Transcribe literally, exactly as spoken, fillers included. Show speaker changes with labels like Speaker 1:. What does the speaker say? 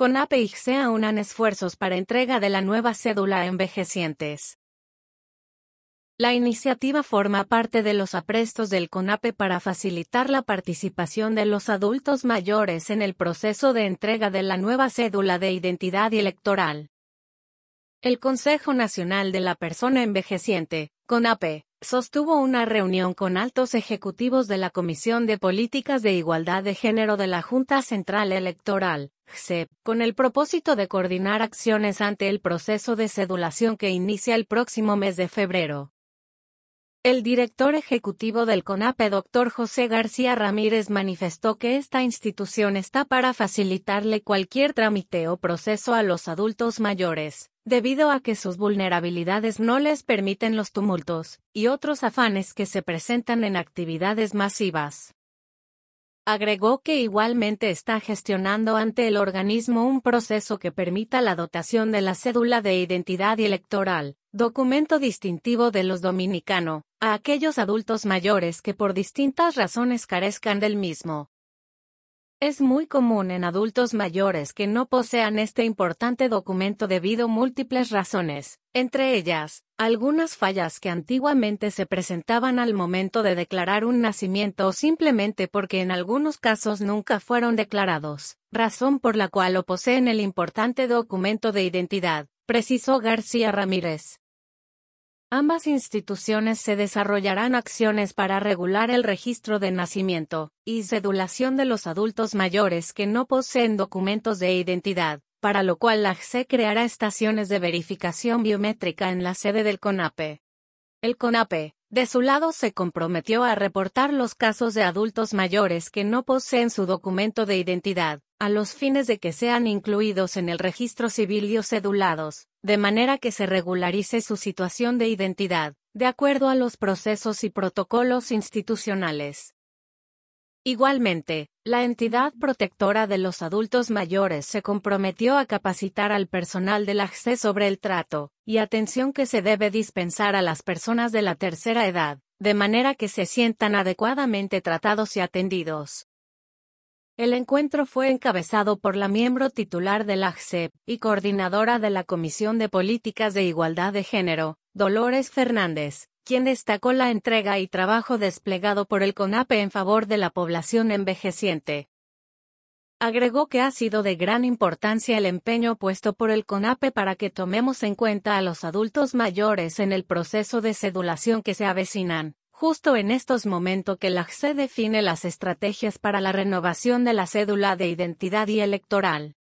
Speaker 1: CONAPE y C S E unan esfuerzos para entrega de la nueva cédula a envejecientes. La iniciativa forma parte de los aprestos del CONAPE para facilitar la participación de los adultos mayores en el proceso de entrega de la nueva cédula de identidad electoral. El Consejo Nacional de la Persona Envejeciente, CONAPE, sostuvo una reunión con altos ejecutivos de la Comisión de Políticas de Igualdad de Género de la Junta Central Electoral, G C E P, con el propósito de coordinar acciones ante el proceso de cedulación que inicia el próximo mes de febrero. El director ejecutivo del CONAPE, doctor José García Ramírez, manifestó que esta institución está para facilitarle cualquier trámite o proceso a los adultos mayores, debido a que sus vulnerabilidades no les permiten los tumultos y otros afanes que se presentan en actividades masivas. Agregó que igualmente está gestionando ante el organismo un proceso que permita la dotación de la cédula de identidad electoral, documento distintivo de los dominicanos, a aquellos adultos mayores que por distintas razones carezcan del mismo. Es muy común en adultos mayores que no posean este importante documento debido a múltiples razones, entre ellas, algunas fallas que antiguamente se presentaban al momento de declarar un nacimiento o simplemente porque en algunos casos nunca fueron declarados, razón por la cual no poseen el importante documento de identidad, precisó García Ramírez. Ambas instituciones se desarrollarán acciones para regular el registro de nacimiento y cedulación de los adultos mayores que no poseen documentos de identidad, para lo cual la G C E creará estaciones de verificación biométrica en la sede del CONAPE. El CONAPE, de su lado, se comprometió a reportar los casos de adultos mayores que no poseen su documento de identidad, a los fines de que sean incluidos en el registro civil y o cedulados, de manera que se regularice su situación de identidad, de acuerdo a los procesos y protocolos institucionales. Igualmente, la entidad protectora de los adultos mayores se comprometió a capacitar al personal de la G C E sobre el trato y atención que se debe dispensar a las personas de la tercera edad, de manera que se sientan adecuadamente tratados y atendidos. El encuentro fue encabezado por la miembro titular de la G C E P y coordinadora de la Comisión de Políticas de Igualdad de Género, Dolores Fernández, quien destacó la entrega y trabajo desplegado por el CONAPE en favor de la población envejeciente. Agregó que ha sido de gran importancia el empeño puesto por el CONAPE para que tomemos en cuenta a los adultos mayores en el proceso de cedulación que se avecinan, justo en estos momentos que la G C E define las estrategias para la renovación de la cédula de identidad y electoral.